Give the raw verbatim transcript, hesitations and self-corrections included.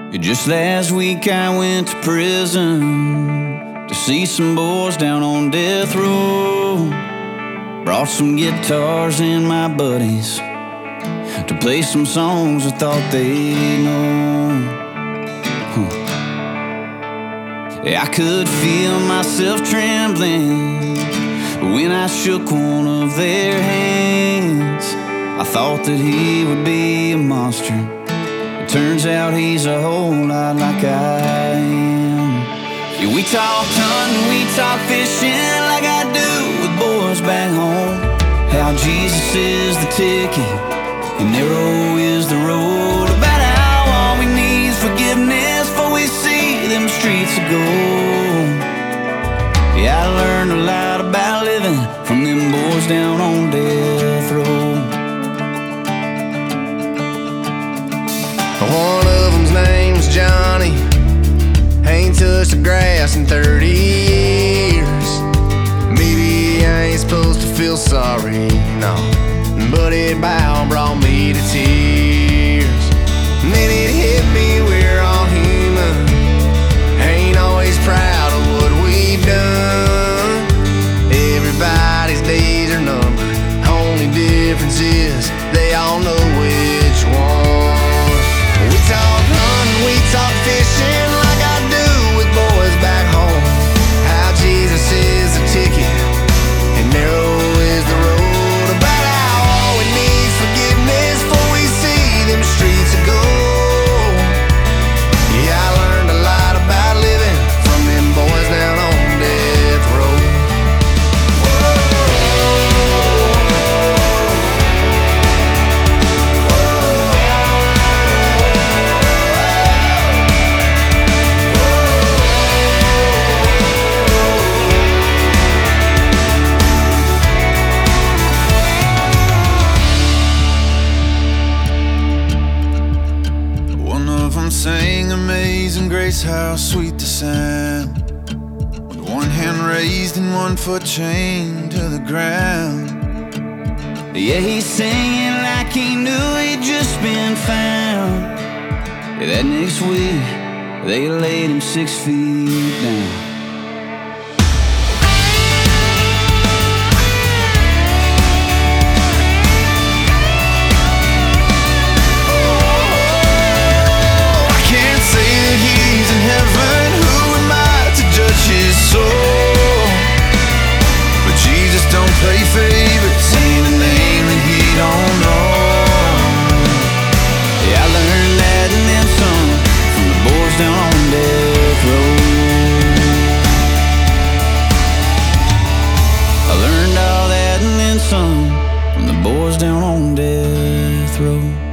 Just last week I went to prison to see some boys down on death row. Brought some guitars and my buddies to play some songs I thought they'd know. Huh. Yeah, I could feel myself trembling when I shook one of their hands. I thought that he would be a monster. It turns out he's a whole lot like I am. Yeah, we talk hunting, we talk fishing like I do with boys back home. How Jesus is the ticket and narrow is the road. About how all we need is forgiveness before we see them streets of gold. Yeah, I learned a lot about living from them boys down on death row. One of them's name's Johnny. Ain't touched the grass in thirty years. Maybe I ain't supposed to feel sorry, no, but it bound brought me to tears. And then it hit me, we're all human. Ain't always proud of what we've done. Everybody's days are numbered. Only difference is they all know which one. We talk hunting, we talk fishing like I do with boys back home. How Jesus is the ticket and narrow is the road. About how all we need is forgiveness before we see them streets of gold. Yeah, I learned a lot about living from them boys down on death row. Sang Amazing Grace, how sweet the sound. With one hand raised and one foot chained to the ground. Yeah, he's singing like he knew he'd just been found. Yeah, that next week they laid him six feet down. Play favorites in a name that he don't know. Yeah, I learned that and then some from the boys down on death row. I learned all that and then some from the boys down on death row.